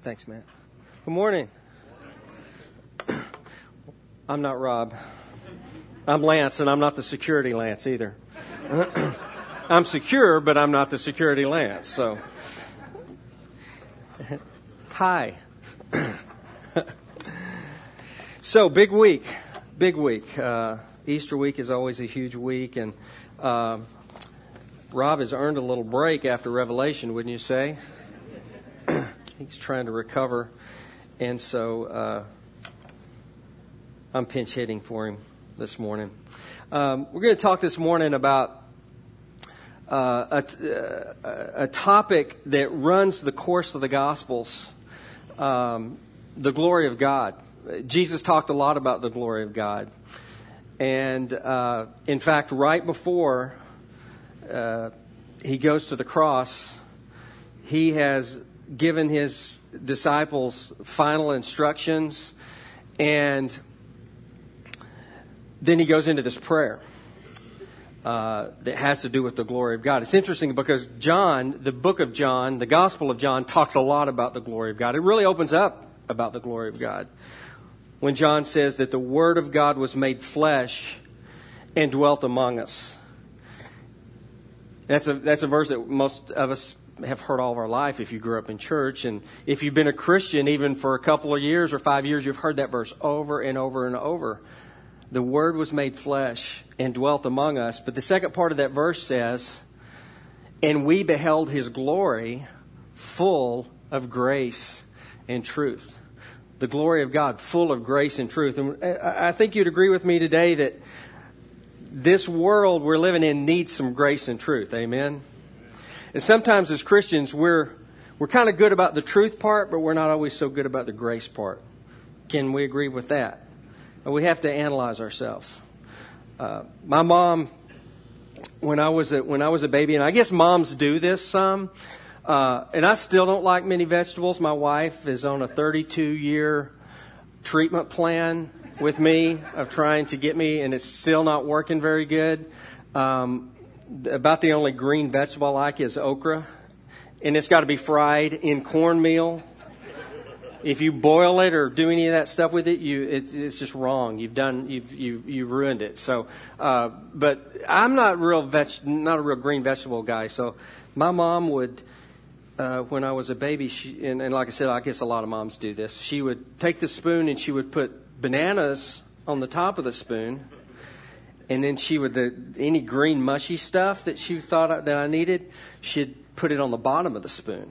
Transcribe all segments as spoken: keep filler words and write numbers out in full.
Thanks, Matt. Good morning. I'm not Rob. I'm Lance, and I'm not the security Lance either. I'm secure, but I'm not the security Lance. So, hi. So, big week, big week. Uh, Easter week is always a huge week, and uh, Rob has earned a little break after Revelation, wouldn't you say? He's trying to recover, and so uh, I'm pinch hitting for him this morning. Um, we're going to talk this morning about uh, a, t- uh, a topic that runs the course of the Gospels, um, the glory of God. Jesus talked a lot about the glory of God. And uh, in fact, right before uh, he goes to the cross, he has given his disciples final instructions, and then he goes into this prayer uh, that has to do with the glory of God. It's interesting because John, the book of John, the Gospel of John, talks a lot about the glory of God. It really opens up about the glory of God when John says that the Word of God was made flesh and dwelt among us. That's a that's a verse that most of us have heard all of our life if you grew up in church. And if you've been a Christian even for a couple of years or five years, you've heard that verse over and over and over. The Word was made flesh and dwelt among us. But the second part of that verse says, and we beheld His glory full of grace and truth. The glory of God full of grace and truth. And I think you'd agree with me today that this world we're living in needs some grace and truth. Amen? And sometimes as Christians, we're we're kind of good about the truth part, but we're not always so good about the grace part. Can we agree with that? We have to analyze ourselves. Uh, my mom, when I was a, when I was a baby, and I guess moms do this some, uh, and I still don't like many vegetables. My wife is on a thirty-two year treatment plan with me of trying to get me, and it's still not working very good. Um, About the only green vegetable I like is okra, and it's got to be fried in cornmeal. If you boil it or do any of that stuff with it, you it, it's just wrong. You've done you've you've, you've ruined it. So, uh, but I'm not real veg, not a real green vegetable guy. So, my mom would, uh, when I was a baby, she, and, and like I said, I guess a lot of moms do this. She would take the spoon and she would put bananas on the top of the spoon. And then she would, the, any green mushy stuff that she thought that I needed, she'd put it on the bottom of the spoon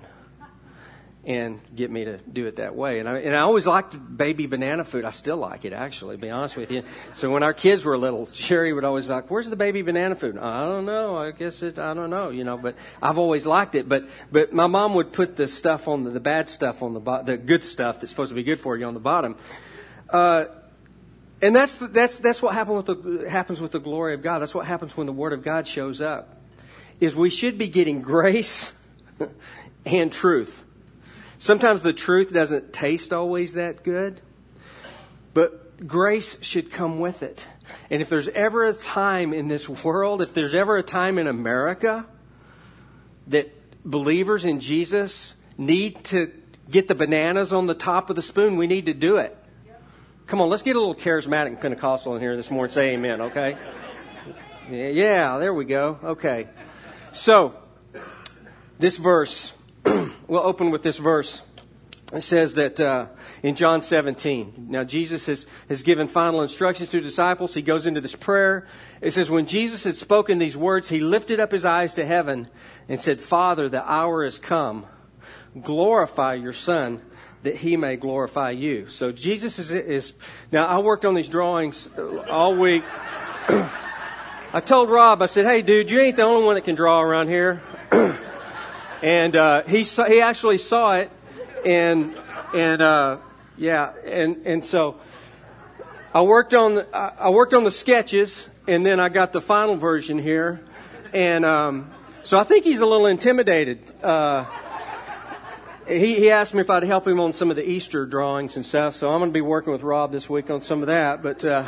and get me to do it that way. And I, and I always liked baby banana food. I still like it, actually, to be honest with you. So when our kids were little, Sherry would always be like, where's the baby banana food? I don't know. I guess it, I don't know, you know, but I've always liked it. But, but my mom would put the stuff on the, the bad stuff on the bottom, the good stuff that's supposed to be good for you on the bottom. Uh, And that's the, that's that's what happens with the happens with the glory of God. That's what happens when the Word of God shows up. Is we should be getting grace and truth. Sometimes the truth doesn't taste always that good, but grace should come with it. And if there's ever a time in this world, if there's ever a time in America that believers in Jesus need to get the bananas on the top of the spoon, we need to do it. Come on, let's get a little charismatic and Pentecostal in here this morning. Say amen, okay? Yeah, there we go. Okay. So, this verse, we'll open with this verse. It says that uh, in John seventeen, now Jesus has, has given final instructions to the disciples. He goes into this prayer. It says, when Jesus had spoken these words, he lifted up his eyes to heaven and said, Father, the hour has come. Glorify your Son, that he may glorify you. So Jesus is, is now I worked on these drawings all week. I told Rob, I said, hey dude, you ain't the only one that can draw around here. and uh, he saw, he actually saw it, and and uh, yeah, and and so I worked on the, I worked on the sketches, and then I got the final version here, and um, so I think he's a little intimidated. Uh, He, he asked me if I'd help him on some of the Easter drawings and stuff, so I'm going to be working with Rob this week on some of that. But uh,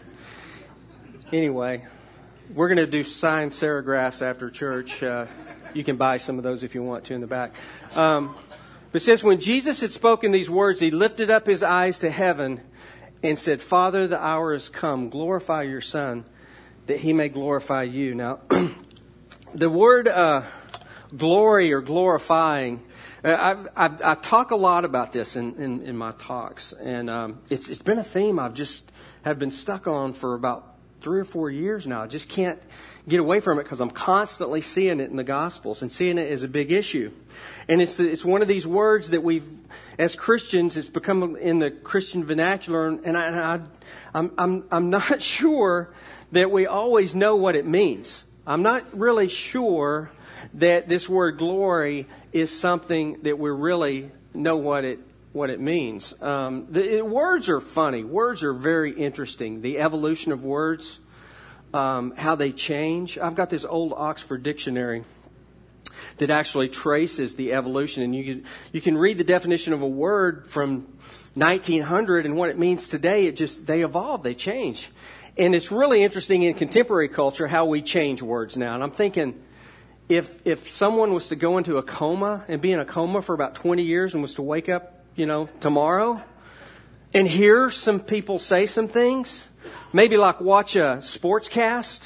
anyway, we're going to do signed serigraphs after church. Uh, you can buy some of those if you want to in the back. Um, But it says, when Jesus had spoken these words, he lifted up his eyes to heaven and said, Father, the hour has come. Glorify your Son, that he may glorify you. Now, the word uh, glory or glorifying, I, I, I talk a lot about this in, in, in my talks. And um, it's, it's been a theme I've just have been stuck on for about three or four years now. I just can't get away from it because I'm constantly seeing it in the Gospels and seeing it as a big issue. And it's it's one of these words that we've, as Christians, it's become in the Christian vernacular. And I, and I I'm I'm I'm not sure that we always know what it means. I'm not really sure that this word glory is something that we really know what it what it means. Um, the it, words are funny. Words are very interesting. The evolution of words, um, how they change. I've got this old Oxford dictionary that actually traces the evolution, and you can, you can read the definition of a word from nineteen hundred and what it means today. It just they evolve, they change, and it's really interesting in contemporary culture how we change words now. And I'm thinking, if if someone was to go into a coma and be in a coma for about twenty years and was to wake up, you know, tomorrow, and hear some people say some things, maybe like watch a sportscast,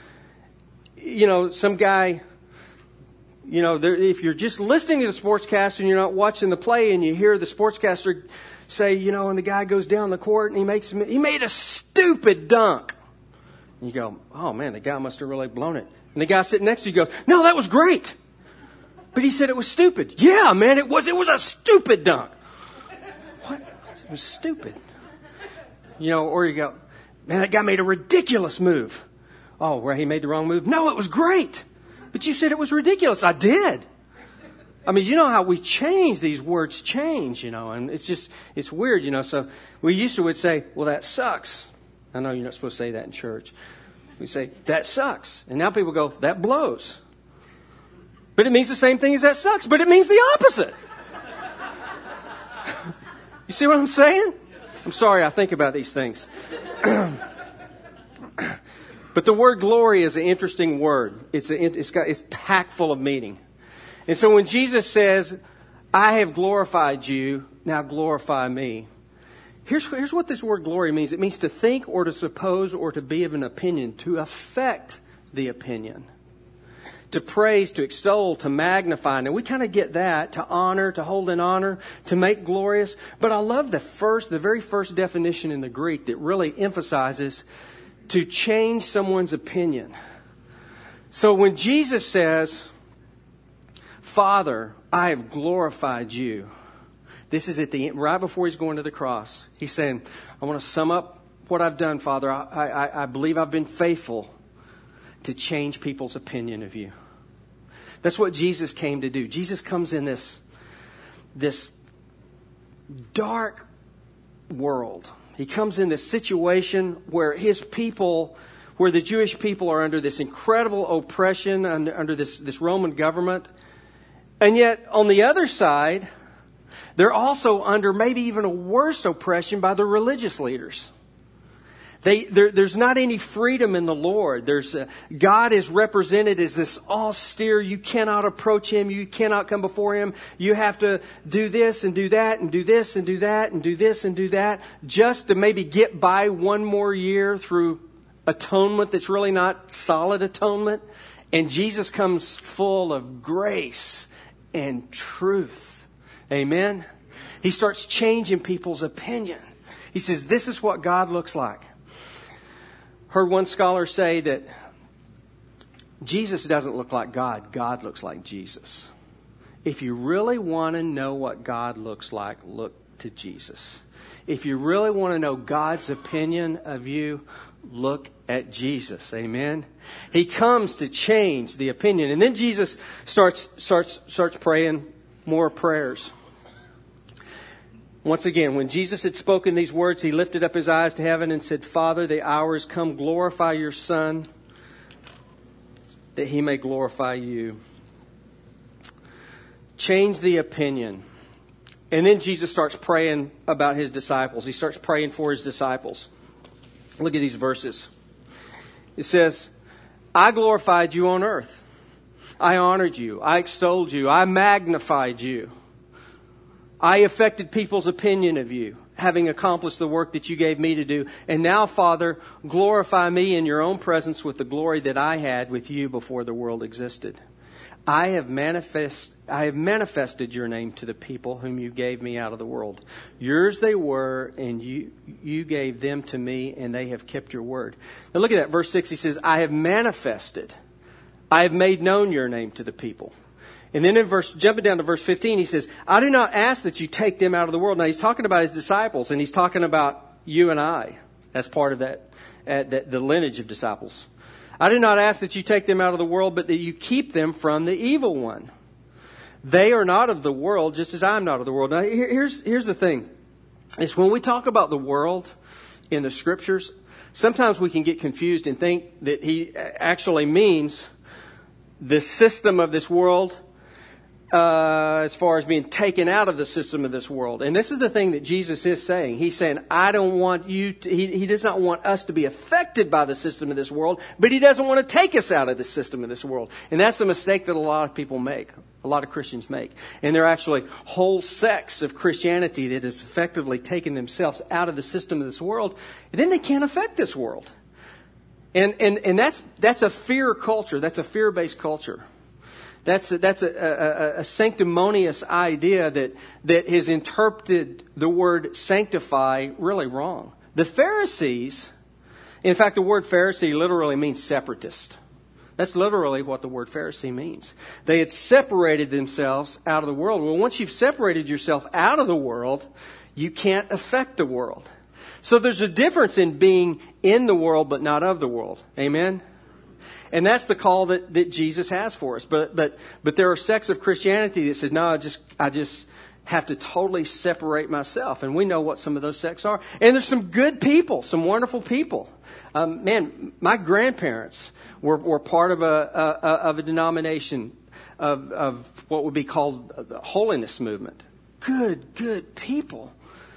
you know, some guy, you know, there, if you're just listening to the sportscast and you're not watching the play and you hear the sportscaster say, you know, and the guy goes down the court and he makes, he made a stupid dunk. And you go, oh man, the guy must have really blown it. And the guy sitting next to you goes, no, that was great. But he said it was stupid. Yeah, man, it was, it was a stupid dunk. What? It was stupid. You know, or you go, man, that guy made a ridiculous move. Oh, where he made the wrong move? No, it was great. But you said it was ridiculous. I did. I mean, you know how we change, these words change, you know, and it's just, it's weird, you know. So we used to would say, well, that sucks. I know you're not supposed to say that in church. We say, that sucks. And now people go, that blows. But it means the same thing as that sucks, but it means the opposite. You see what I'm saying? I'm sorry, I think about these things. But the word glory is an interesting word. It's a, it's got, it's packed full of meaning. And so when Jesus says, I have glorified you, now glorify me. Here's, here's what this word glory means. It means to think or to suppose or to be of an opinion, to affect the opinion. To praise, to extol, to magnify. Now we kind of get that, to honor, to hold in honor, to make glorious. But I love the first, the very first definition in the Greek that really emphasizes to change someone's opinion. So when Jesus says, Father, I have glorified you. This is at the end, right before he's going to the cross. He's saying, I want to sum up what I've done, Father. I, I, I believe I've been faithful to change people's opinion of you. That's what Jesus came to do. Jesus comes in this, this dark world. He comes in this situation where his people, where the Jewish people are under this incredible oppression, under, under this, this Roman government. And yet, on the other side, they're also under maybe even a worse oppression by the religious leaders. They, there, there's not any freedom in the Lord. There's a, God is represented as this austere. You cannot approach Him. You cannot come before Him. You have to do this and do that and do this and do that and do this and do that just to maybe get by one more year through atonement that's really not solid atonement. And Jesus comes full of grace and truth. Amen. He starts changing people's opinion. He says, this is what God looks like. Heard one scholar say that Jesus doesn't look like God. God looks like Jesus. If you really want to know what God looks like, look to Jesus. If you really want to know God's opinion of you, look at Jesus. Amen. He comes to change the opinion. And then Jesus starts, starts, starts praying more prayers. Once again, when Jesus had spoken these words, he lifted up his eyes to heaven and said, Father, the hour has come. Glorify your Son, that he may glorify you. Change the opinion. And then Jesus starts praying about his disciples. He starts praying for his disciples. Look at these verses. It says, I glorified you on earth. I honored you. I extolled you. I magnified you. I affected people's opinion of you, having accomplished the work that you gave me to do. And now, Father, glorify me in your own presence with the glory that I had with you before the world existed. I have manifest, I have manifested your name to the people whom you gave me out of the world. Yours they were, and you, you gave them to me, and they have kept your word. Now look at that. Verse six, he says, I have manifested. I have made known your name to the people. And then in verse, jumping down to verse fifteen, he says, I do not ask that you take them out of the world. Now he's talking about his disciples, and he's talking about you and I. That's part of that, uh, that the lineage of disciples. I do not ask that you take them out of the world, but that you keep them from the evil one. They are not of the world, just as I am not of the world. Now, here, here's, here's the thing. Is when we talk about the world in the Scriptures, sometimes we can get confused and think that he actually means the system of this world, Uh, as far as being taken out of the system of this world. And this is the thing that Jesus is saying. He's saying, I don't want you to, he, he does not want us to be affected by the system of this world, but he doesn't want to take us out of the system of this world. And that's a mistake that a lot of people make, a lot of Christians make. And there are actually whole sects of Christianity that has effectively taken themselves out of the system of this world, and then they can't affect this world. And, and, and that's, that's a fear culture. That's a fear-based culture. That's a, that's a, a, a sanctimonious idea that, that has interpreted the word sanctify really wrong. The Pharisees, in fact, the word Pharisee literally means separatist. That's literally what the word Pharisee means. They had separated themselves out of the world. Well, once you've separated yourself out of the world, you can't affect the world. So there's a difference in being in the world but not of the world. Amen? And that's the call that, that Jesus has for us. But but but there are sects of Christianity that says, no, I just I just have to totally separate myself. And we know what some of those sects are. And there's some good people, some wonderful people. Um, man, my grandparents were, were part of a, a of a denomination of of what would be called the holiness movement. Good, good people.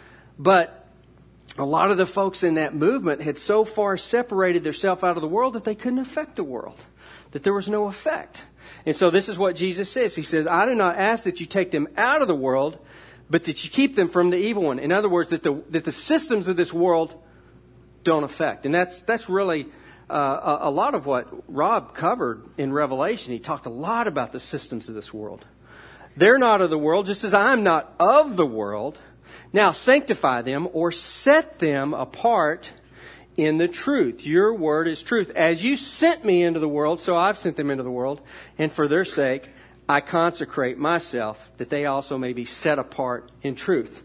But a lot of the folks in that movement had so far separated themselves out of the world that they couldn't affect the world, that there was no effect. And so this is what Jesus says. He says, I do not ask that you take them out of the world, but that you keep them from the evil one. In other words, that the that the systems of this world don't affect. And that's that's really uh, a, a lot of what Rob covered in Revelation. He talked a lot about the systems of this world. They're not of the world, just as I'm not of the world. Now sanctify them or set them apart in the truth. Your word is truth. As you sent me into the world, so I've sent them into the world. And for their sake, I consecrate myself that they also may be set apart in truth.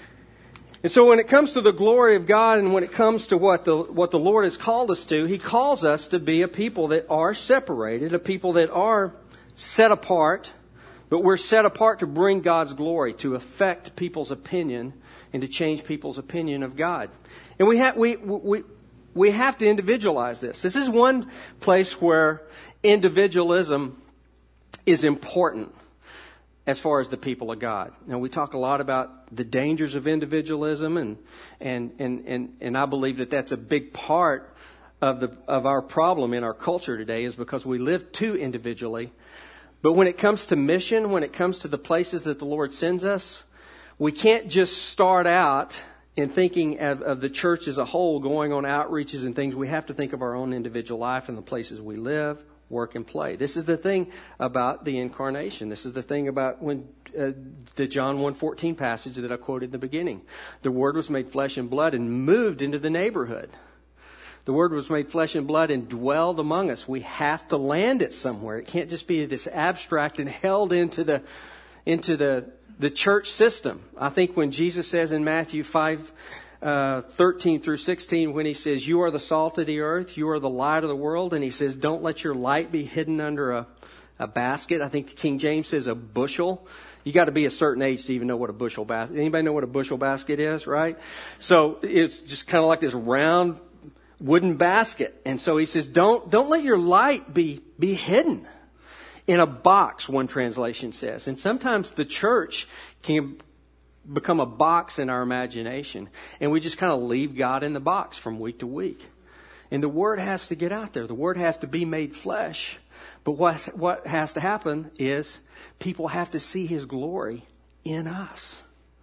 And so when it comes to the glory of God and when it comes to what the, what the Lord has called us to, He calls us to be a people that are separated, a people that are set apart. But we're set apart to bring God's glory, to affect people's opinion, and to change people's opinion of God. And we have we we we have to individualize this. This is one place where individualism is important as far as the people of God. Now we talk a lot about the dangers of individualism, and and and and, and I believe that that's a big part of the of our problem in our culture today, is because we live too individually. But when it comes to mission, when it comes to the places that the Lord sends us, we can't just start out in thinking of, of the church as a whole, going on outreaches and things. We have to think of our own individual life and the places we live, work, and play. This is the thing about the incarnation. This is the thing about when uh, the John one fourteen passage that I quoted in the beginning. The Word was made flesh and blood and moved into the neighborhood. The Word was made flesh and blood and dwelled among us. We have to land it somewhere. It can't just be this abstract and held into the into the the church system. I think when Jesus says in Matthew five, uh, thirteen through sixteen, when He says, you are the salt of the earth, you are the light of the world, and He says, don't let your light be hidden under a, a basket. I think the King James says a bushel. You got to be a certain age to even know what a bushel basket. Anybody know what a bushel basket is, right? So it's just kind of like this round wooden basket. And so He says, don't, don't let your light be, be hidden in a box, one translation says. And sometimes the church can become a box in our imagination. And we just kind of leave God in the box from week to week. And the Word has to get out there. The Word has to be made flesh. But what, what has to happen is people have to see His glory in us.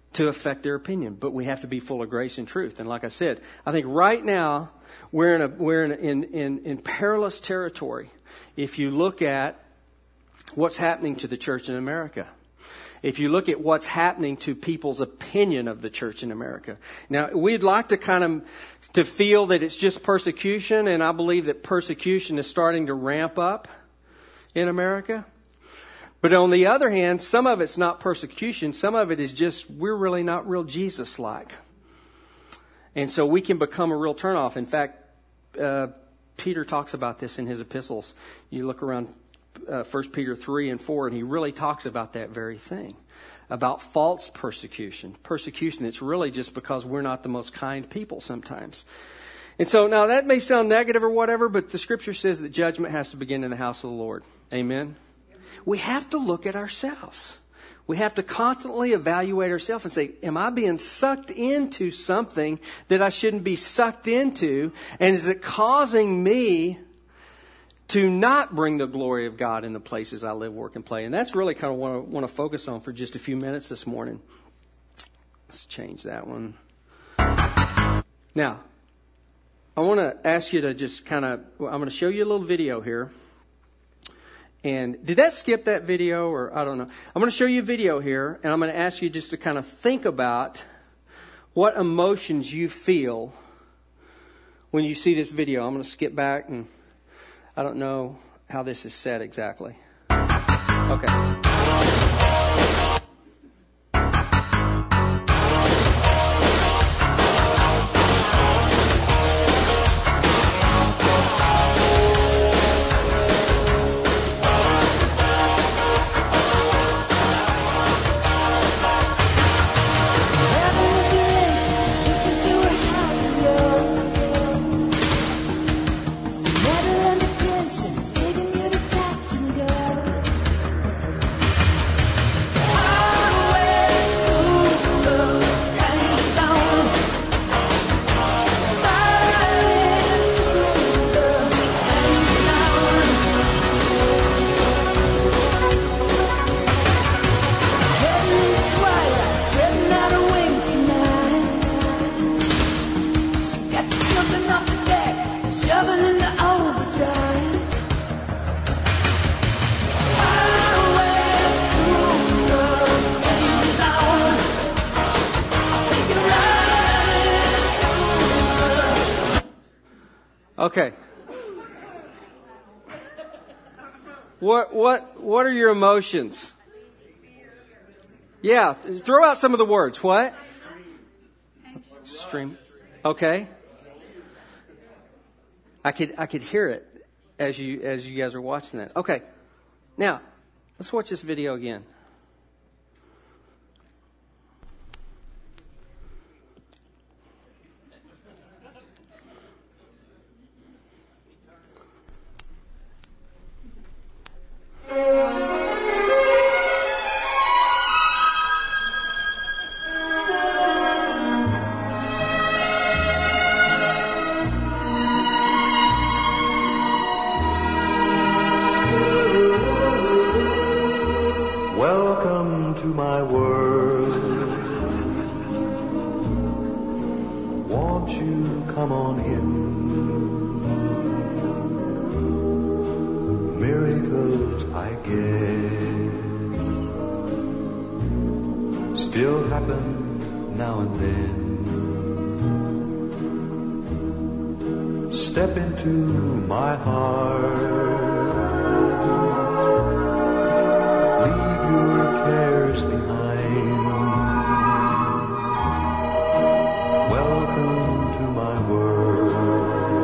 to affect their opinion. But we have to be full of grace and truth. And like I said, I think right now we're in a, we're in, in, in, in perilous territory if you look at what's happening to the church in America. If you look at what's happening to people's opinion of the church in America. Now, we'd like to kind of to feel that it's just persecution, and I believe that persecution is starting to ramp up in America. But on the other hand, some of it's not persecution. Some of it is just we're really not real Jesus-like. And so we can become a real turnoff. In fact, uh, Peter talks about this in his epistles. You look around Uh, First Peter three and four, and he really talks about that very thing, about false persecution. Persecution that's really just because we're not the most kind people sometimes. And so now that may sound negative or whatever, but the scripture says that judgment has to begin in the house of the Lord. Amen? We have to look at ourselves. We have to constantly evaluate ourselves and say, am I being sucked into something that I shouldn't be sucked into? And is it causing me to not bring the glory of God in the places I live, work, and play? And that's really kind of what I want to focus on for just a few minutes this morning. Let's change that one. Now, I want to ask you to just kind of, I'm going to show you a little video here. And did that skip that video, or I don't know? I'm going to show you a video here, and I'm going to ask you just to kind of think about what emotions you feel when you see this video. I'm going to skip back, and I don't know how this is set exactly. Okay. Okay. What what what are your emotions? Yeah, throw out some of the words. What? Stream. Okay. I could I could hear it as you as you guys are watching that. Okay. Now, let's watch this video again. Welcome to my world. Won't you come on in? Miracles, I guess, still happen now and then. Step into my heart. Cares behind. Welcome to my world.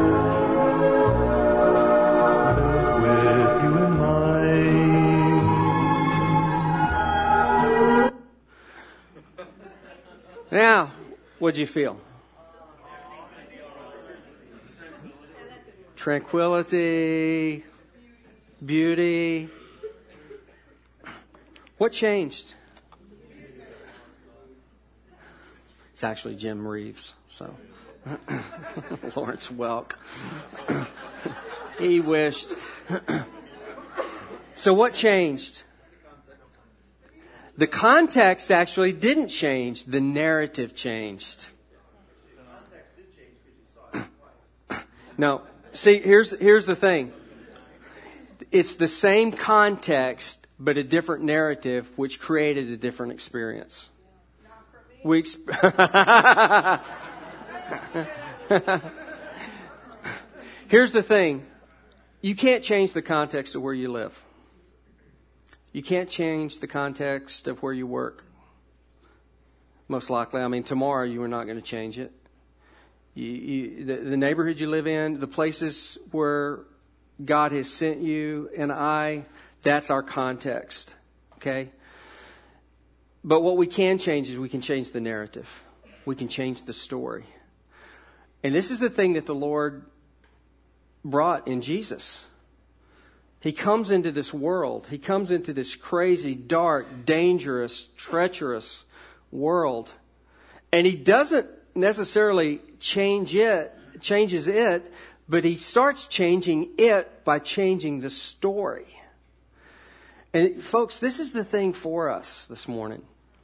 Live with you in mind. Now, what'd you feel? Tranquility, beauty. What changed? It's actually Jim Reeves, so Lawrence Welk. He wished. So what changed? The context actually didn't change. The narrative changed. No. See, here's here's the thing. It's the same context, but a different narrative, which created a different experience. We exp- Here's the thing. You can't change the context of where you live. You can't change the context of where you work. Most likely. I mean, tomorrow you are not going to change it. You, you, the, the neighborhood you live in, the places where God has sent you and I, that's our context. Okay? But what we can change is we can change the narrative. We can change the story. And this is the thing that the Lord brought in Jesus. He comes into this world. He comes into this crazy, dark, dangerous, treacherous world. And He doesn't necessarily change it, changes it, but He starts changing it by changing the story. And folks, this is the thing for us this morning,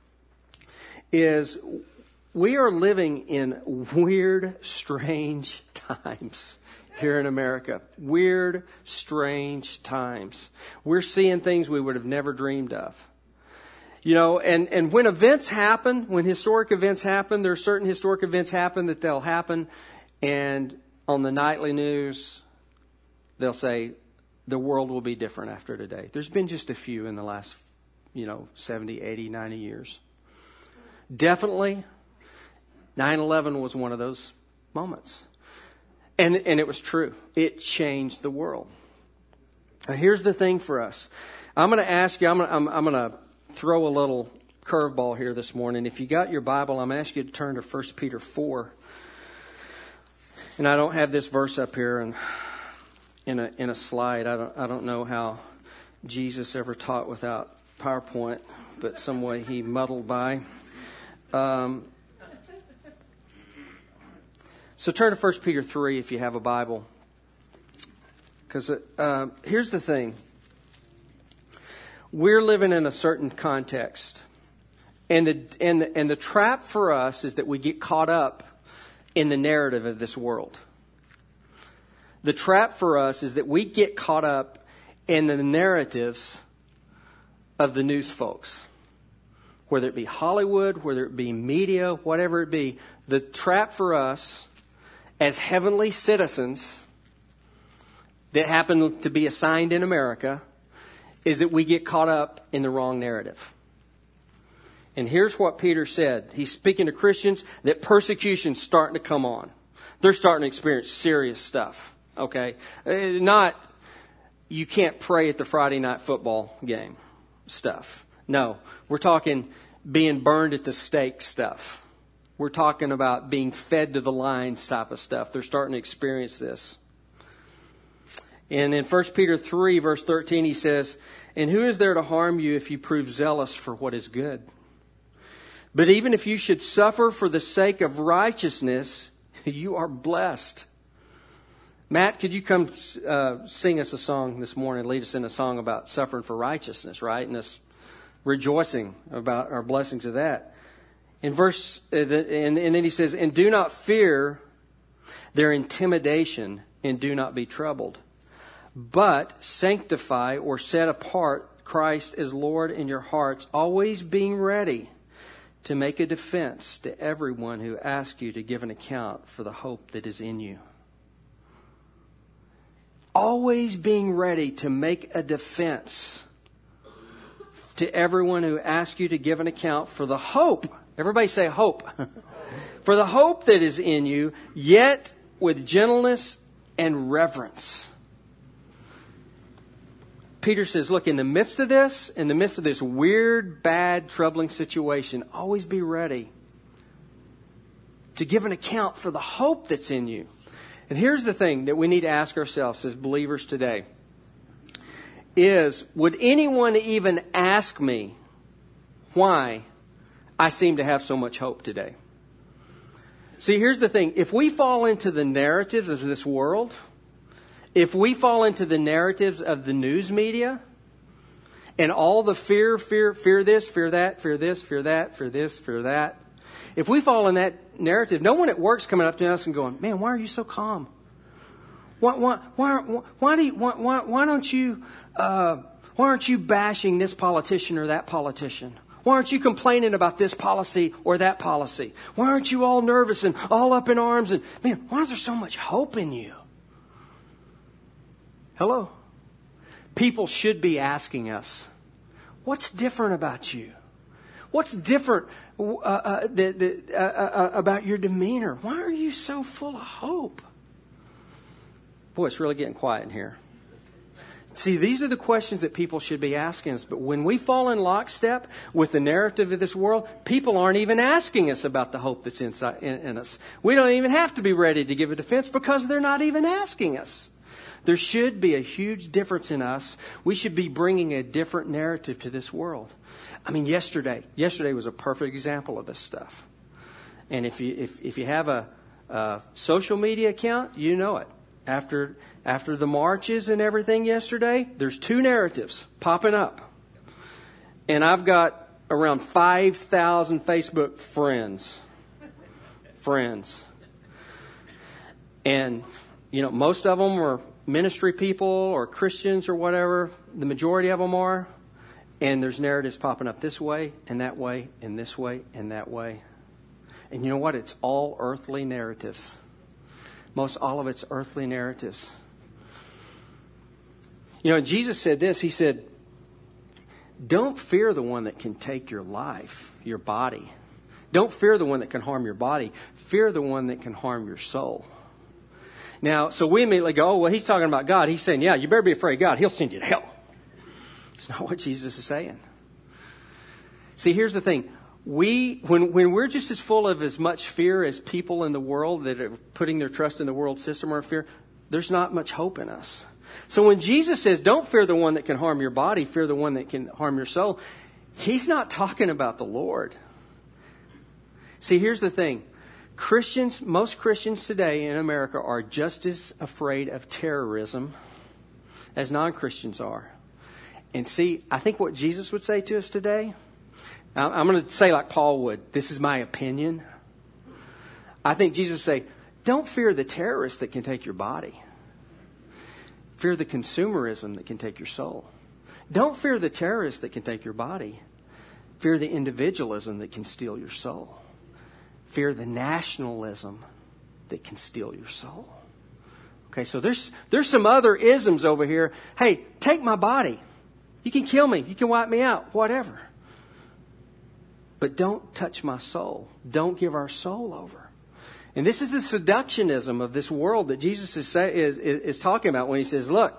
is we are living in weird, strange times here in America. Weird, strange times. We're seeing things we would have never dreamed of. You know, and, and when events happen, when historic events happen, there are certain historic events happen that they'll happen, and on the nightly news, they'll say, the world will be different after today. There's been just a few in the last, you know, seventy, eighty, ninety years. Definitely, nine eleven was one of those moments. And, and it was true. It changed the world. Now, here's the thing for us. I'm going to ask you, I'm going to, I'm, I'm going to throw a little curveball here this morning. If you got your Bible, I'm going to ask you to turn to First Peter four. And I don't have this verse up here in, in a in a slide. I don't I don't know how Jesus ever taught without PowerPoint, but some way He muddled by. Um, so turn to First Peter three if you have a Bible. Because uh, here's the thing. We're living in a certain context. And the, and the, and the trap for us is that we get caught up in the narrative of this world. The trap for us is that we get caught up in the narratives of the news folks. Whether it be Hollywood, whether it be media, whatever it be. The trap for us as heavenly citizens that happen to be assigned in America is that we get caught up in the wrong narrative. And here's what Peter said. He's speaking to Christians that persecution's starting to come on. They're starting to experience serious stuff. Okay? Not, you can't pray at the Friday night football game stuff. No. We're talking being burned at the stake stuff. We're talking about being fed to the lions type of stuff. They're starting to experience this. And in First Peter three, verse thirteen, he says, "And who is there to harm you if you prove zealous for what is good? But even if you should suffer for the sake of righteousness, you are blessed." Matt, could you come uh, sing us a song this morning, lead us in a song about suffering for righteousness, right? And us rejoicing about our blessings of that. In verse, uh, the, and, and then he says, "And do not fear their intimidation, and do not be troubled. But sanctify or set apart Christ as Lord in your hearts, always being ready to make a defense to everyone who asks you to give an account for the hope that is in you." Always being ready to make a defense to everyone who asks you to give an account for the hope. Everybody say hope. For the hope that is in you, yet with gentleness and reverence. Peter says, look, in the midst of this, in the midst of this weird, bad, troubling situation, always be ready to give an account for the hope that's in you. And here's the thing that we need to ask ourselves as believers today is, would anyone even ask me why I seem to have so much hope today? See, here's the thing. If we fall into the narratives of this world, if we fall into the narratives of the news media, and all the fear, fear, fear this, fear that, fear this, fear that, fear this, fear that. If we fall in that narrative, no one at work's coming up to us and going, man, why are you so calm? Why, why, why, why, do you, why, why, why don't you, uh, why aren't you bashing this politician or that politician? Why aren't you complaining about this policy or that policy? Why aren't you all nervous and all up in arms? And man, why is there so much hope in you? Hello? People should be asking us, what's different about you? What's different uh, uh, the, the, uh, uh, about your demeanor? Why are you so full of hope? Boy, it's really getting quiet in here. See, these are the questions that people should be asking us. But when we fall in lockstep with the narrative of this world, people aren't even asking us about the hope that's inside in, in us. We don't even have to be ready to give a defense because they're not even asking us. There should be a huge difference in us. We should be bringing a different narrative to this world. I mean, yesterday, yesterday was a perfect example of this stuff. And if you if if you have a, a social media account, you know it. After after the marches and everything yesterday, there's two narratives popping up. And I've got around five thousand Facebook friends. Friends. And, you know, most of them are ministry people or Christians or whatever. The majority of them are. And there's narratives popping up this way and that way and this way and that way. And you know what? It's all earthly narratives. Most all of it's earthly narratives. You know, Jesus said this. He said, don't fear the one that can take your life, your body. Don't fear the one that can harm your body. Fear the one that can harm your soul. Now, so we immediately go, oh, well, he's talking about God. He's saying, yeah, you better be afraid of God. He'll send you to hell. It's not what Jesus is saying. See, here's the thing. We, when, when we're just as full of as much fear as people in the world that are putting their trust in the world system are in fear, there's not much hope in us. So when Jesus says, don't fear the one that can harm your body, fear the one that can harm your soul, he's not talking about the Lord. See, here's the thing. Christians, most Christians today in America are just as afraid of terrorism as non-Christians are. And see, I think what Jesus would say to us today, I'm going to say like Paul would, this is my opinion. I think Jesus would say, don't fear the terrorists that can take your body. Fear the consumerism that can take your soul. Don't fear the terrorists that can take your body. Fear the individualism that can steal your soul. Fear the nationalism that can steal your soul. Okay, so there's there's some other isms over here. Hey, take my body. You can kill me. You can wipe me out. Whatever. But don't touch my soul. Don't give our soul over. And this is the seductionism of this world that Jesus is, say, is, is, is talking about when he says, look,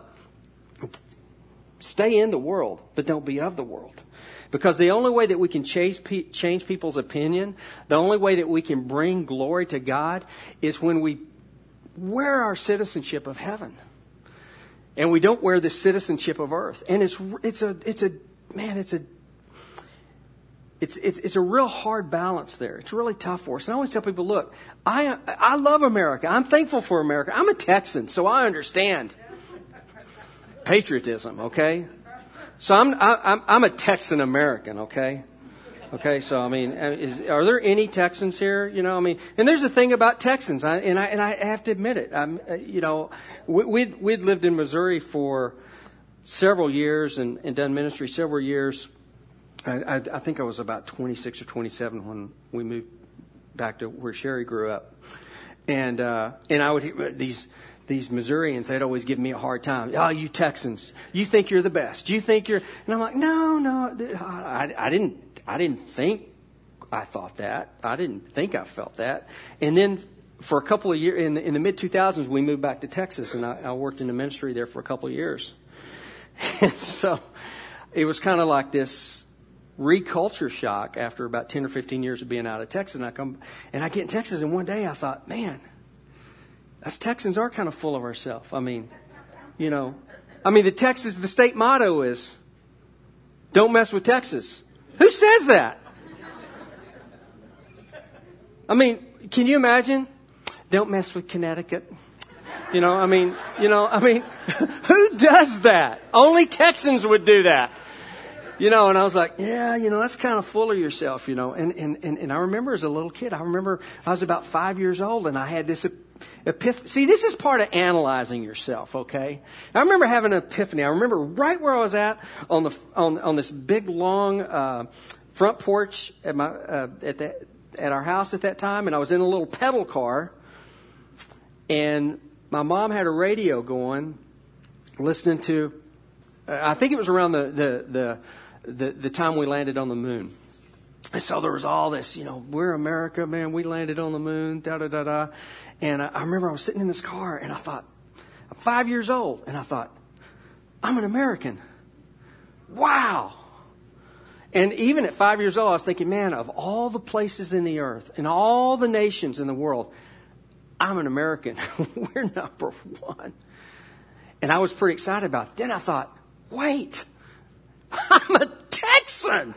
stay in the world, but don't be of the world. Because the only way that we can change, pe- change people's opinion, the only way that we can bring glory to God is when we wear our citizenship of heaven. And we don't wear the citizenship of earth. And it's it's a it's a man, it's a It's, it's it's a real hard balance there. It's really tough for us. And I always tell people, look, I I love America. I'm thankful for America. I'm a Texan, so I understand patriotism, okay? So I'm I'm I'm a Texan American, okay? Okay, so I mean, is, are there any Texans here? You know, I mean, and there's the thing about Texans, I, and I and I have to admit it. I'm, uh, you know, we, we'd we'd lived in Missouri for several years and, and done ministry several years. I, I, I think I was about twenty-six or twenty-seven when we moved back to where Sherry grew up, and uh, and I would hear these these Missourians. They'd always give me a hard time. Oh, you Texans, you think you're the best. You think you're, and I'm like, no, no, I, I didn't. I didn't think I thought that. I didn't think I felt that. And then for a couple of years, in the, in the mid two thousands, we moved back to Texas, and I, I worked in the ministry there for a couple of years. And so it was kind of like this reculture shock after about ten or fifteen years of being out of Texas. And I come and I get in Texas, and one day I thought, man, us Texans are kind of full of ourselves. I mean, you know, I mean, the Texas, the state motto is, don't mess with Texas. Who says that? I mean, can you imagine? Don't mess with Connecticut. You know, I mean, you know, I mean, who does that? Only Texans would do that. You know, and I was like, yeah, you know, that's kind of full of yourself, you know. And, and, and, and I remember as a little kid, I remember I was about five years old and I had this epiphany. See, this is part of analyzing yourself, okay? I remember having an epiphany. I remember right where I was at on the on on this big long uh, front porch at my uh, at the, at our house at that time, and I was in a little pedal car, and my mom had a radio going, listening to. Uh, I think it was around the the, the the the time we landed on the moon. And so there was all this, you know, we're America, man. We landed on the moon, da da da da. And I, I remember I was sitting in this car, and I thought, I'm five years old, and I thought, I'm an American. Wow. And even at five years old, I was thinking, man, of all the places in the earth and all the nations in the world, I'm an American. We're number one. And I was pretty excited about it. Then I thought, wait, I'm a Texan.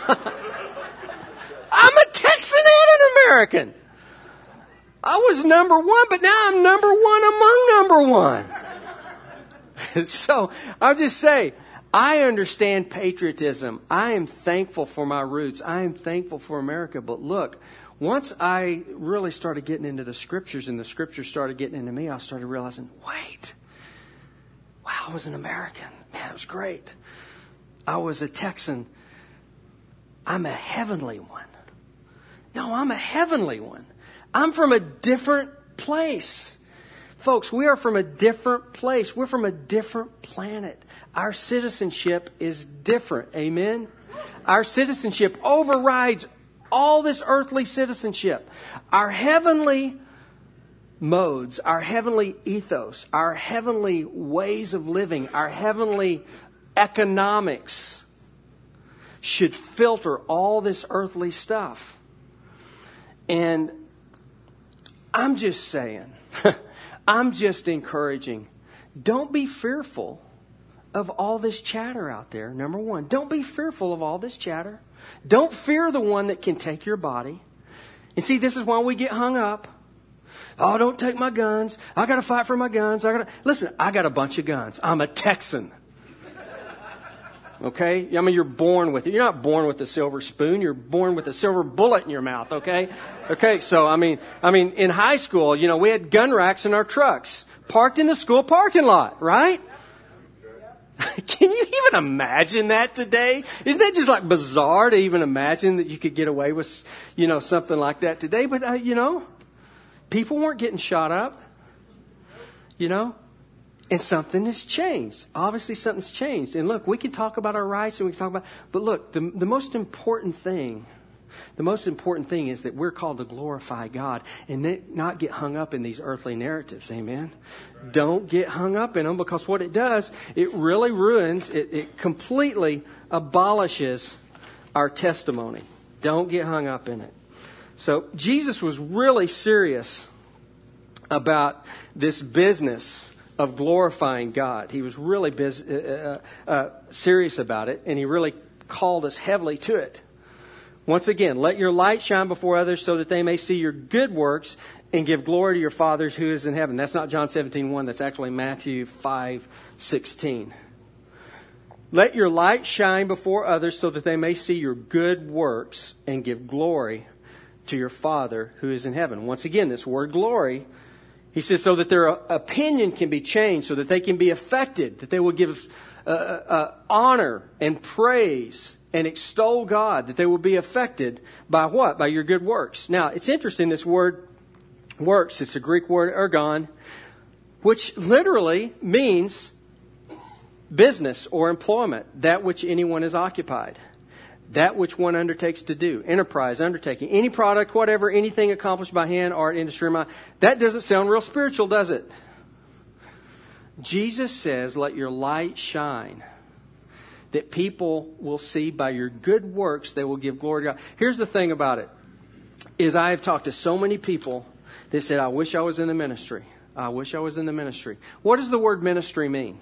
I'm a Texan and an American. I was number one, but now I'm number one among number one. So I'll just say, I understand patriotism. I am thankful for my roots. I am thankful for America. But look, once I really started getting into the scriptures and the scriptures started getting into me, I started realizing, wait, wow, I was an American. Man, it was great. I was a Texan. I'm a heavenly one. No, I'm a heavenly one. I'm from a different place. Folks, we are from a different place. We're from a different planet. Our citizenship is different. Amen? Our citizenship overrides all this earthly citizenship. Our heavenly modes, our heavenly ethos, our heavenly ways of living, our heavenly economics should filter all this earthly stuff. And I'm just saying, I'm just encouraging, don't be fearful of all this chatter out there, number one. Don't be fearful of all this chatter. Don't fear the one that can take your body. And see, this is why we get hung up. Oh, don't take my guns. I got to fight for my guns. I got to listen. I got a bunch of guns. I'm a Texan. Okay? I mean, you're born with it. You're not born with a silver spoon. You're born with a silver bullet in your mouth. Okay? Okay. So, I mean, I mean, in high school, you know, we had gun racks in our trucks parked in the school parking lot, right? Can you even imagine that today? Isn't that just like bizarre to even imagine that you could get away with, you know, something like that today? But, uh, you know, people weren't getting shot up, you know, and something has changed. Obviously, something's changed. And look, we can talk about our rights and we can talk about, but look, the, the most important thing, the most important thing is that we're called to glorify God and not get hung up in these earthly narratives. Amen. Right. Don't get hung up in them, because what it does, it really ruins, it, it completely abolishes our testimony. Don't get hung up in it. So Jesus was really serious about this business of glorifying God. He was really biz- uh, uh, uh, serious about it, and he really called us heavily to it. Once again, let your light shine before others so that they may see your good works and give glory to your Father who is in heaven. That's not John seventeen one. That's actually Matthew five sixteen. Let your light shine before others so that they may see your good works and give glory to your Father who is in heaven. Once again, this word glory, he says, so that their opinion can be changed, so that they can be affected, that they will give uh, uh, honor and praise and extol God, that they will be affected by what? By your good works. Now, it's interesting, this word works, it's a Greek word, ergon, which literally means business or employment, that which anyone is occupied, that which one undertakes to do, enterprise, undertaking, any product, whatever, anything accomplished by hand, art, industry, mind. That doesn't sound real spiritual, does it? Jesus says, let your light shine, that people will see by your good works, they will give glory to God. Here's the thing about it, is I have talked to so many people that said, I wish I was in the ministry. I wish I was in the ministry. What does the word ministry mean?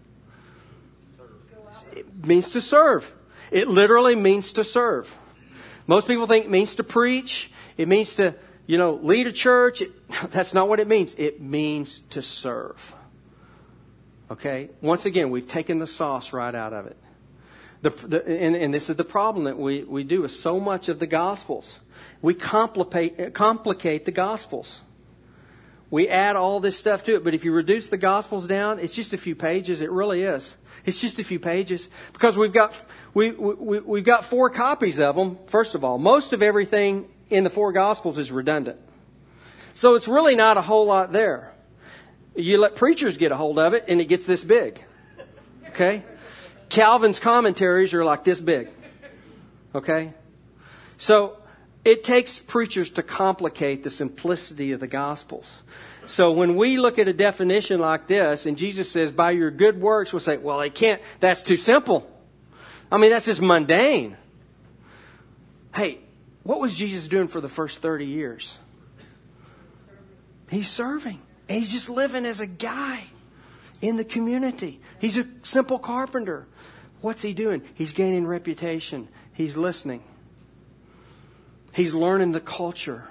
It means to serve. It literally means to serve. Most people think it means to preach. It means to, you know, lead a church. It, that's not what it means. It means to serve. Okay? Once again, we've taken the sauce right out of it. The, the, and, and this is the problem that we, we do with so much of the Gospels. We complicate, complicate the Gospels. We add all this stuff to it. But if you reduce the Gospels down, it's just a few pages. It really is. It's just a few pages. Because we've got, we, we, we've got four copies of them, first of all. Most of everything in the four Gospels is redundant. So it's really not a whole lot there. You let preachers get a hold of it, and it gets this big. Okay? Calvin's commentaries are like this big. Okay? So it takes preachers to complicate the simplicity of the Gospels. So when we look at a definition like this, and Jesus says, by your good works, we'll say, well, they can't, that's too simple. I mean, that's just mundane. Hey, what was Jesus doing for the first thirty years? He's serving. And he's just living as a guy in the community. He's a simple carpenter. What's he doing? He's gaining reputation. He's listening. He's learning the culture.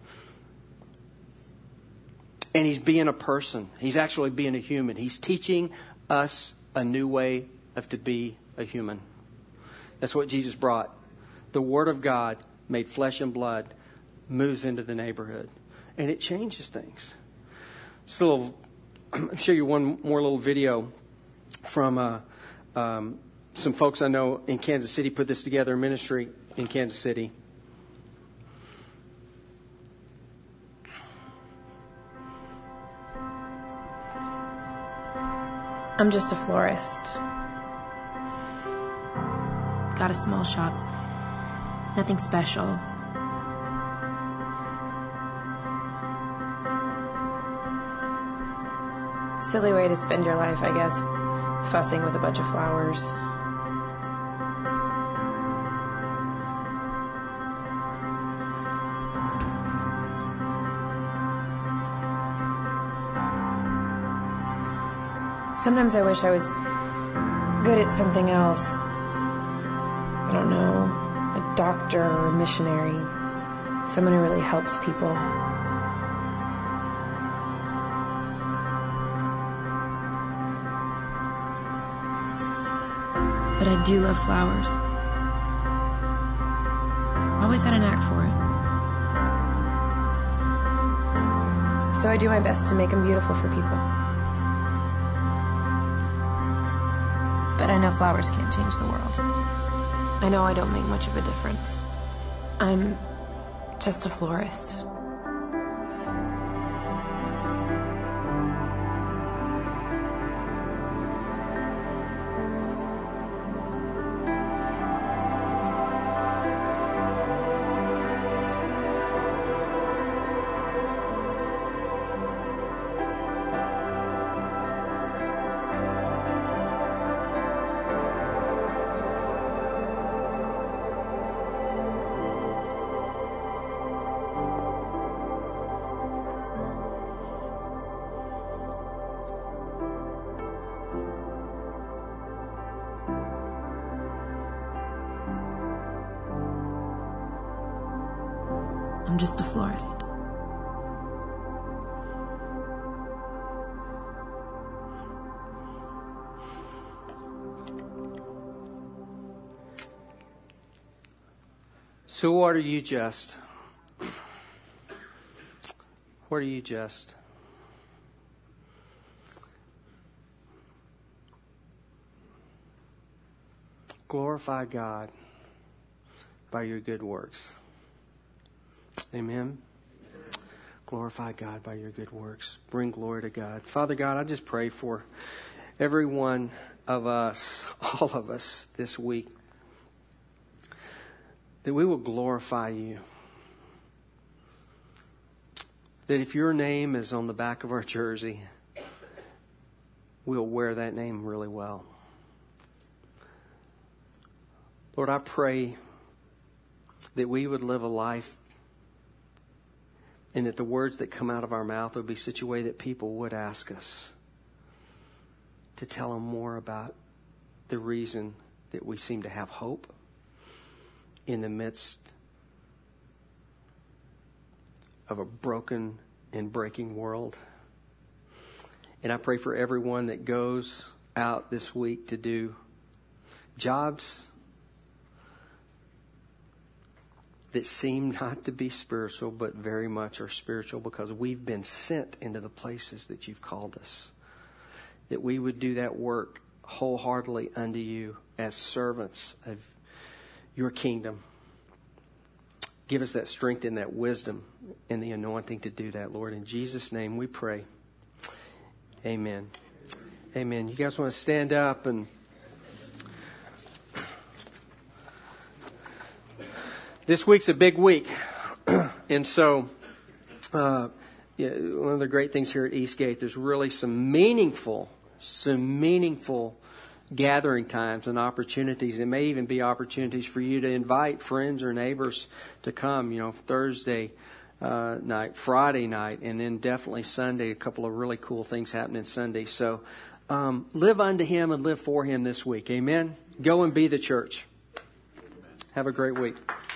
And he's being a person. He's actually being a human. He's teaching us a new way of to be a human. That's what Jesus brought. The Word of God made flesh and blood moves into the neighborhood. And it changes things. So I'll show you one more little video from uh, um, some folks I know in Kansas City put this together, ministry in Kansas City. I'm just a florist. Got a small shop. Nothing special. Silly way to spend your life, I guess. Fussing with a bunch of flowers. Sometimes I wish I was good at something else. I don't know, a doctor or a missionary. Someone who really helps people. But I do love flowers. Always had a knack for it. So I do my best to make them beautiful for people. But I know flowers can't change the world. I know I don't make much of a difference. I'm just a florist. I'm just a florist. So what are you just? What are you just? Glorify God by your good works. Amen. Glorify God by your good works. Bring glory to God. Father God, I just pray for every one of us, all of us this week, that we will glorify you. That if your name is on the back of our jersey, we'll wear that name really well. Lord, I pray that we would live a life and that the words that come out of our mouth would be such a way that people would ask us to tell them more about the reason that we seem to have hope in the midst of a broken and breaking world. And I pray for everyone that goes out this week to do jobs that seem not to be spiritual, but very much are spiritual because we've been sent into the places that you've called us. That we would do that work wholeheartedly unto you as servants of your kingdom. Give us that strength and that wisdom and the anointing to do that, Lord. In Jesus' name we pray. Amen. Amen. You guys want to stand up and... This week's a big week, and so uh, yeah, one of the great things here at Eastgate, there's really some meaningful, some meaningful gathering times and opportunities. It may even be opportunities for you to invite friends or neighbors to come. You know, Thursday uh, night, Friday night, and then definitely Sunday. A couple of really cool things happening Sunday. So um, live unto Him and live for Him this week. Amen. Go and be the church. Have a great week.